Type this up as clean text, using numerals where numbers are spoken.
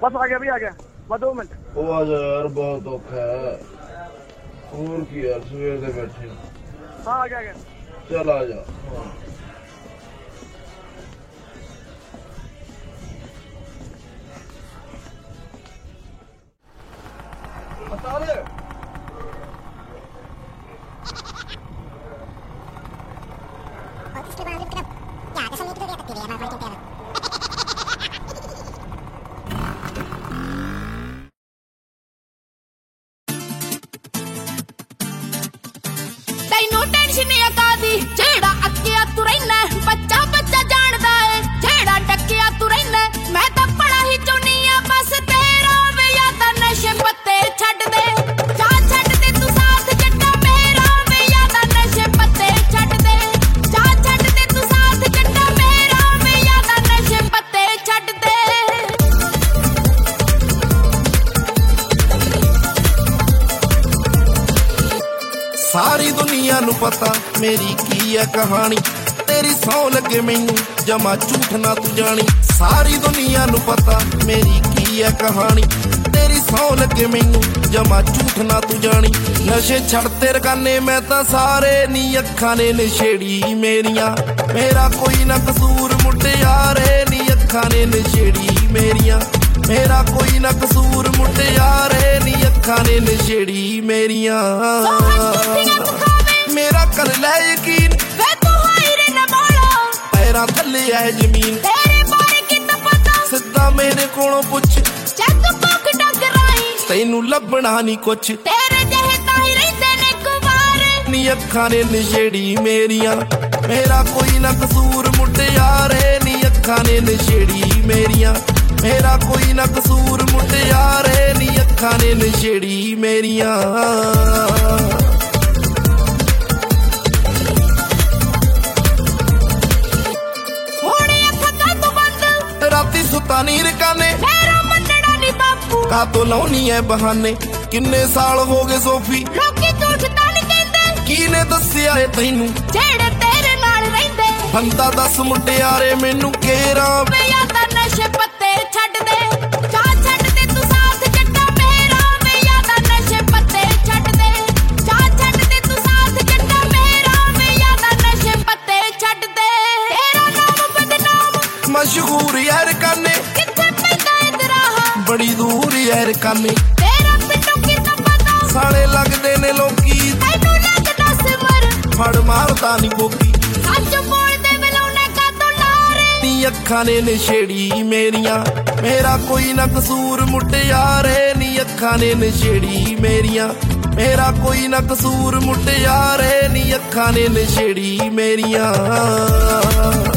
बस आ गया बस 2 मिनट। ओ आ जा यार, बहुत औखा है। और की यार, सवेर दे बैठे। हाँ आ गया। चल आ जा। बता दे। और इसके बाद क्या कसम नहीं तो तक मैं फाइटिंग कर ਤੈਨੂੰ ਟੈਨਸ਼ਨ ਨਹੀਂ ਕਾਦੀ ਜਿਹੜਾ ਅੱਕਿਆ ਤੂੰ ਰਹਿਣਾ ਬੱਚਾ ਬੱਚਾ ਜਾਣਦਾ ਏ ਜਿਹੜਾ ਟੱਕਿਆ ਤੂੰ ਰਹਿਣਾ ਮੈਂ ਤਾਂ ਬੜਾ ਹੀ ਚਾਹੁੰਦੀ ਆ ਬਸ ਤੇਰਾ ਵੇ ਯਾਦਾਂ ਨਸ਼ੇ ਪੱਤੇ ਛੱਡ ਦੇ ਜਾ ਛੱਡ ਦੇ ਤੂੰ ਸਾਥ ਜੱਟਾ ਮੇਰਾ ਵੇ ਯਾਦਾਂ ਨਸ਼ੇ ਪੱਤੇ ਛੱਡ ਦੇ ਜਾ ਛੱਡ ਦੇ ਤੂੰ ਸਾਥ ਜੱਟਾ ਮੇਰਾ ਵੇ ਯਾਦਾਂ ਨਸ਼ੇ ਪੱਤੇ ਛੱਡ ਦੇ सारी दुनिया नू पता मेरी की है कहानी तेरी सौ लगे मैनू जमा झूठ ना तू जानी सारी दुनिया नू पता मेरी की है कहानी तेरी सौ लगे मैनू जमा झूठ ना तू जानी नशे छड़ते रकाने मैं तां सारे नी अखां ने नशेड़ी मेरियां मेरा कोई ना कसूर मुटियारे नी अखां ने नशेड़ी मेरियां मेरा कोई ना कसूर मुटियारे नी अखां ने नशेड़ी मेरियां मेरा कर ले यकीन वे तू हायरे न बोलो पैरां थल्ले है जमीन तेरे बारे कितना पता सिद्धा मेरे कोलों पुछ चेक पक डगराई तैनू लभना नहीं कुछ तेरे जहे ताही रहंदे ने कुवार नी अखां ने नशेड़ी मेरियां मेरा कोई ना कसूर मुटियारे नी अखां ने नशेड़ी मेरियां मेरा कोई ना कसूर मुटियारे नी अखां ने नशेड़ी मेरियां राती सुता नी रकाने मेरा मनड़ा नी बापू का तो लाउनी है बहाने किन्ने साल हो गए सोफी लोकी झूठ तां नी कहंदे कीने दस्सिया है तैनू जेड़े तेरे नाल रहिंदे बंदा दस मुटियारे मैनू केरा वे यादां नशे पत्ते छड्ड दे जा छड्ड दे तू साथ जट्टा मेरा वे यादां नशे पत्ते छड्ड दे जा छड्ड दे तू साथ जट्टा मेरा वे यादां नशे पत्ते छड्ड दे तेरा नाम बदनाम मशहूर यार काने किथे पैंदा ए दराहा बड़ी दूर यार काने तेरा पिंडों कितना पता साले लगदे ने लोकी तैनू लगदा सिमर फड़ मारदा नी बोकी सच बोल दे मिलाउने का तो लारे नी अखां ने नशेड़ी मेरियां मेरा कोई ना कसूर मुटियारे नी अखां ने नशेड़ी मेरियां मेरा कोई ना कसूर मुटियारे नी अखां ने नशेड़ी मेरियां